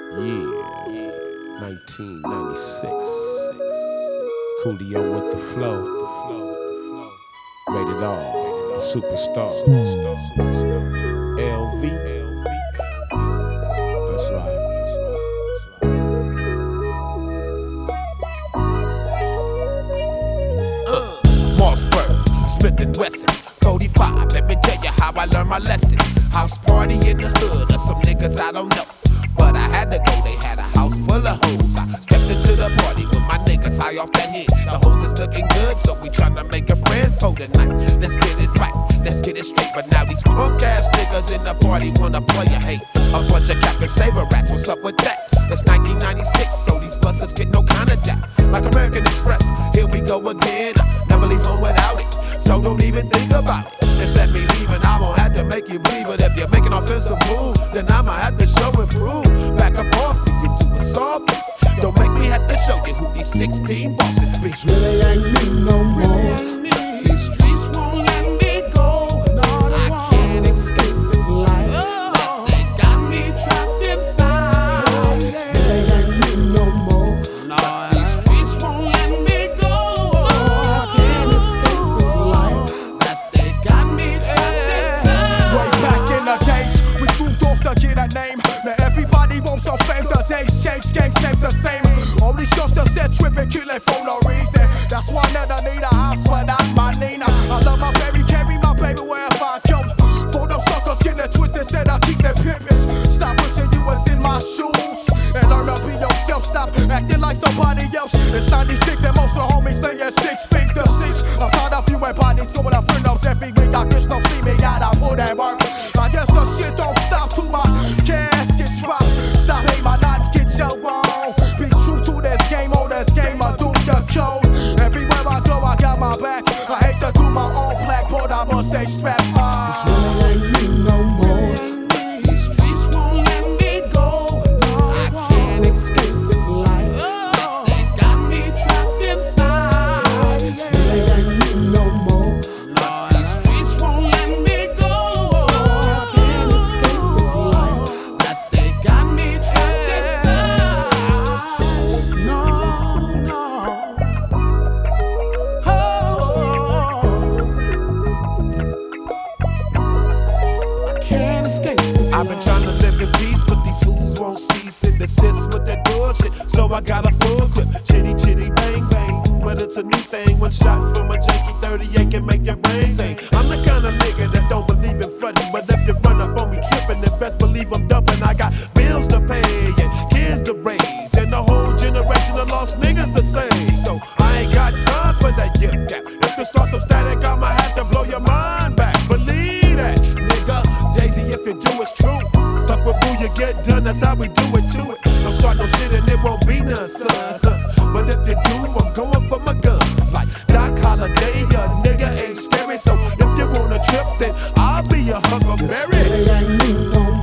Yeah, 1996. Coolio with the flow. Rated R, the superstar. LV. That's right. Mossberg, Smith & Wesson, 45. Let me tell you how I learned my lesson. House party in the hood, or some niggas I don't know. But I had to go, they had a house full of hoes. I stepped into the party with my niggas high off that hit. The hoes is looking good, so we tryna make a friend for the night. Let's get it right, let's get it straight. But now these punk ass niggas in the party wanna play a hate. A bunch of Captain Saver rats, what's up with that? It's 1996, so these busters get no kind of jack. Like American Express, here we go again. I never leave home without it, so don't even think about it. Just let me leave and I won't have to make you bleed. But if you're making offensive move, then I'ma have to show and prove. Back up off me, you do it softly. Don't make me have to show you who these 16 bosses be. This really ain't me no more. These streets won't let me go. No, I can't escape this life. They got me trapped inside. This really ain't me no more. These streets won't let me go. I can't escape this life. They got me trapped inside. Way back in the days, we moved off to get a name. Now everybody wants some fame. The days change, gangs ain't the same. All these youngsters that tripping, killing for no reason. That's why I never need a house without my Nina. I love my baby, carry my baby wherever I go. For them suckers, get it twisted instead I keep them pimpin'. Stop wishing you was in my shoes and learn to be yourself. Stop acting like somebody else. It's 96 and most of the homies stay at 6 feet to 6. I'm tired of you and bodies going to friends every week. I guess no see me, gotta put that work. I guess the shit don't stop till my casket drop. Stop hate my not get your wrong. Be true to this game, on this game, I do the code. Everywhere I go, I got my back. I hate to do my own black, but I must stay strapped. This really ain't me no more. These streets won't let me go. No, I can't escape this life. They got me trapped inside. This really ain't me no more. These streets won't let me go. I can't escape this life. They got me trapped inside. No, no. I can't escape this I've been life. trying to live in peace, but these fools won't cease and desist with that bullshit. So I got a full clip, chitty chitty bang bang. But it's a new thing, one shot from a janky 38 can make your brain sing. I'm the kind of nigga that don't believe in frontin', but if you run up on me trippin', then best believe I'm dumping. I got bills to pay and kids to raise, and the whole generation of lost niggas to save. So I ain't got time for that yip gap. If it starts some static, I'ma have to blow your mind back. Believe that, nigga. Jay-Z, if you do it's true. Fuck with boo, you get done, that's how we do it to it. Don't start no shit and it won't be none, son. But if you do, I'm going for my gun. Like Doc Holliday, a nigga ain't scary. So if you wanna trip, then I'll be your This Huckleberry. really ain't me no